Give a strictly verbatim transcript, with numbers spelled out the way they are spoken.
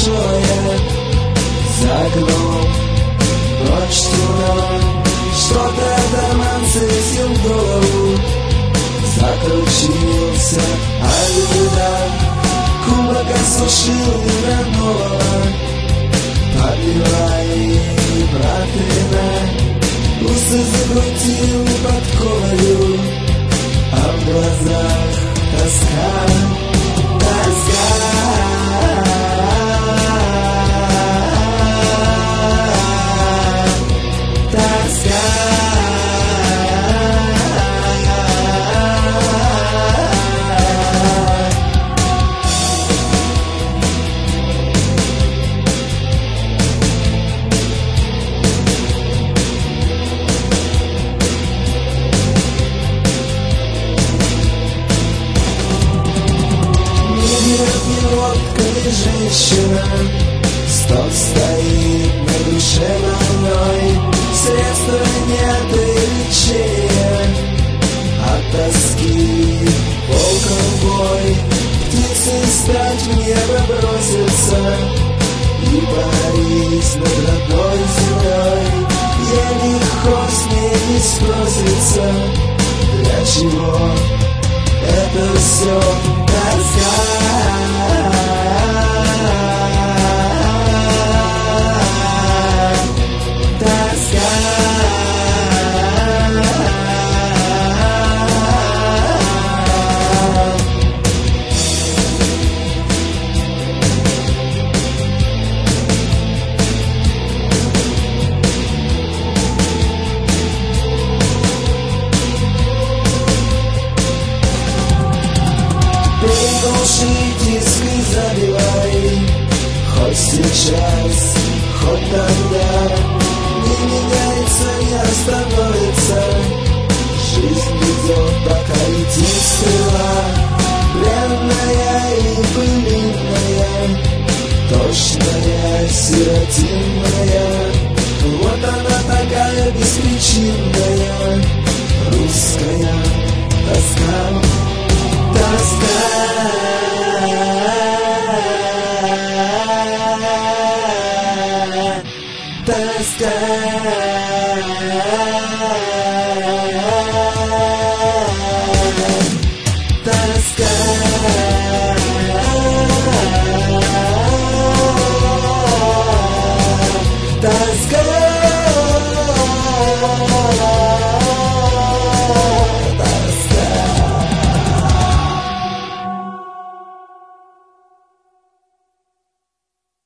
большое, за окном ночь темна, что-то туман светил в голову. Закрутился альбина, кубок осушил родного. Попивай, брат, вина, усы закрутил подковою, а в глазах тоска, тоска. Женщина, стол стоит на душе больной, средства нет и лечения. От тоски волком бой, птицы стать в небо бросятся и парить над родной землей. Еле хвост не спросится, для чего это все тоска. Приглуши диск и забивай, хоть сейчас, хоть тогда. Не меняется, не остановится, жизнь идет, пока летит стрела.